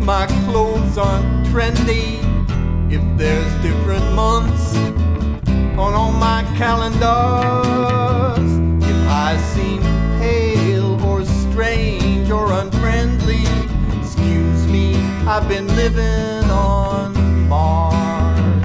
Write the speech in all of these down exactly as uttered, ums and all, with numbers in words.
my clothes aren't trendy, if there's different months on all my calendars, if I seem pale or strange or unfriendly, excuse me, I've been living on Mars.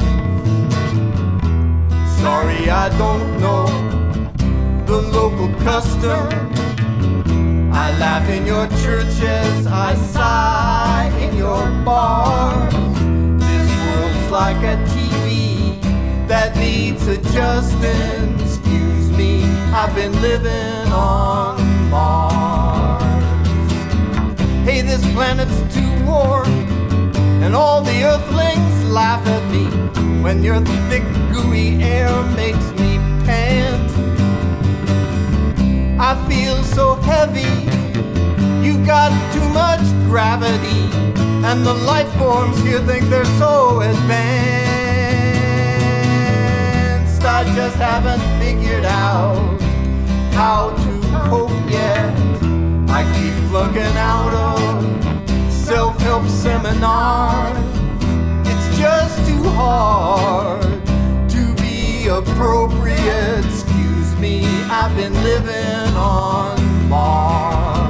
Sorry, I don't know the local custom. I laugh in your churches, I sigh in your bars. This world's like a T V that needs adjusting. Excuse me, I've been living on Mars. Hey, this planet's too warm, and all the earthlings laugh at me when your thick, gooey air makes me pant. I feel so heavy, you got too much gravity, and the life forms here think they're so advanced. I just haven't figured out how to cope yet. I keep flunking out of self-help seminars. It's just too hard to be appropriate. Excuse me, I've been living on Mars.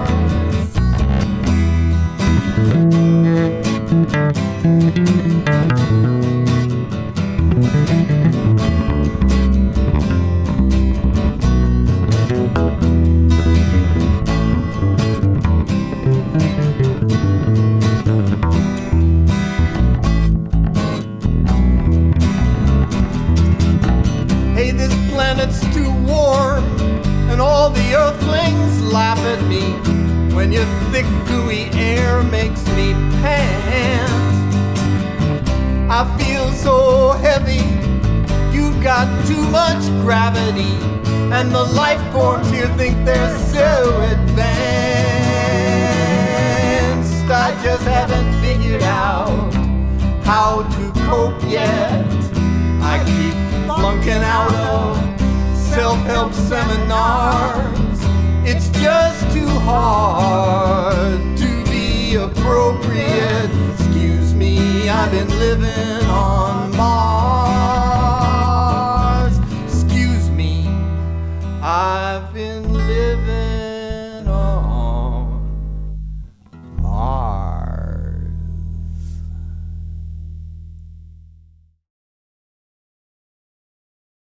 Hey, this planet's too warm, and all the earthlings laugh at me when your thick, gooey air makes me pant. I feel so heavy, you've got too much gravity, and the life forms here think they're so advanced. I just haven't figured out how to cope yet. I keep flunking out of self-help seminars. It's just too hard to be appropriate. Excuse me, I've been living